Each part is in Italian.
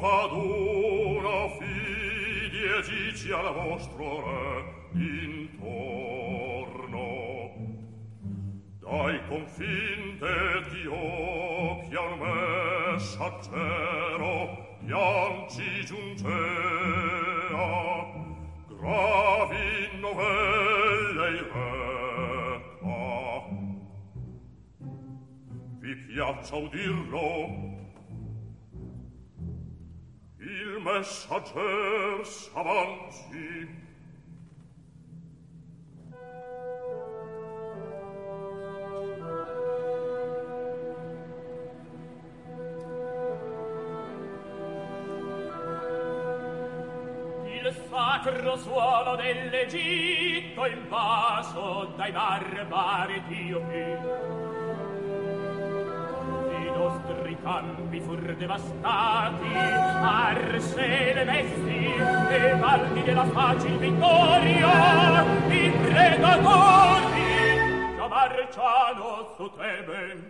faduno fidi e gici al vostro re intorno. Dai confinte Dio che al messaggero pianci giungea, gravi novelle il reca. Vi piaccia udirlo? Il messagger s'avanzi. Il sacro suolo dell'Egitto invaso dai barbari etiopi. I nostri campi fur devastati, arse le vesti e valdi della facil vittoria, i predatori già marciano su Tebe.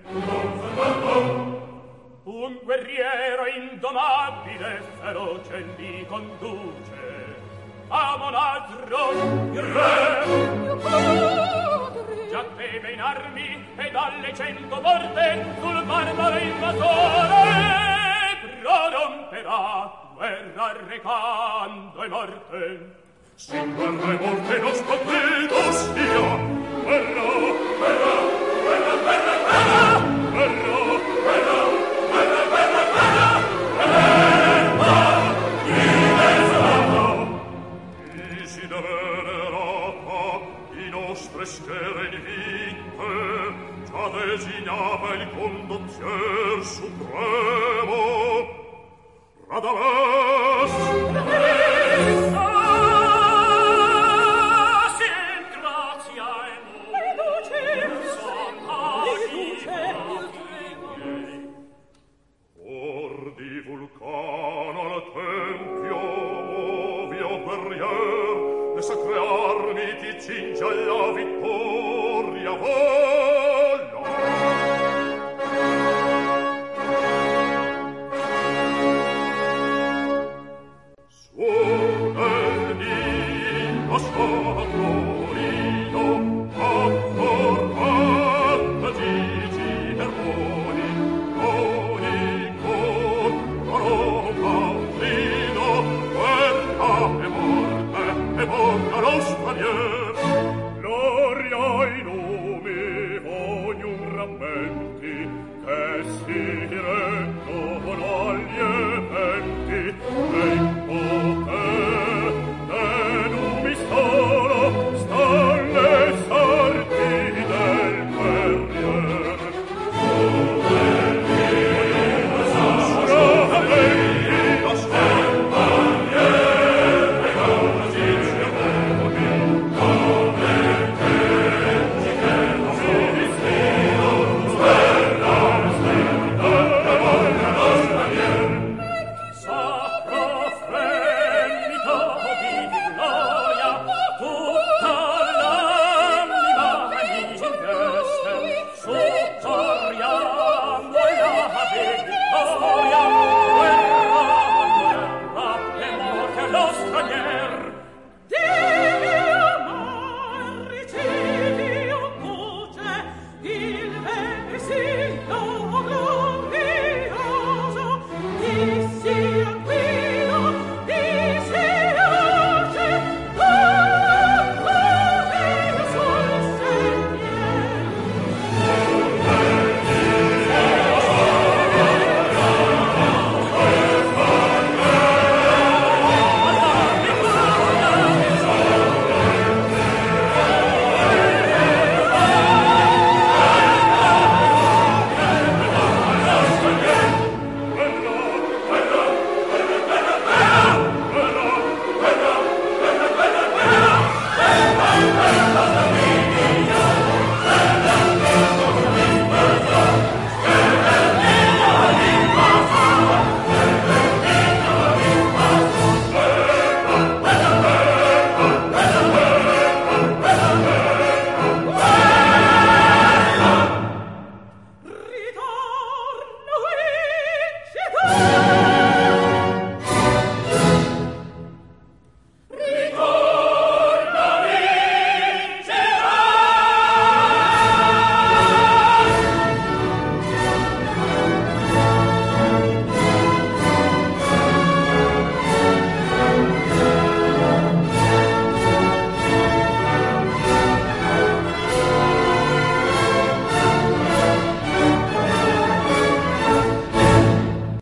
Un guerriero indomabile feroce li conduce a Monazro, il re. Mio padre già Tebe in armi e dalle 100 morte sul barbaro invasore proromperà guerra recando e morte. Sin guerra e morte non scontento sia. Guerra, guerra, guerra, guerra, guerra, guerra, guerra. Schiere invinte, già designava il condottier supremo. Radames! Sin grazia e riduce il or di Vulcano al tempio ovvio guerrier le sacre armi ti cinge alla vittoria.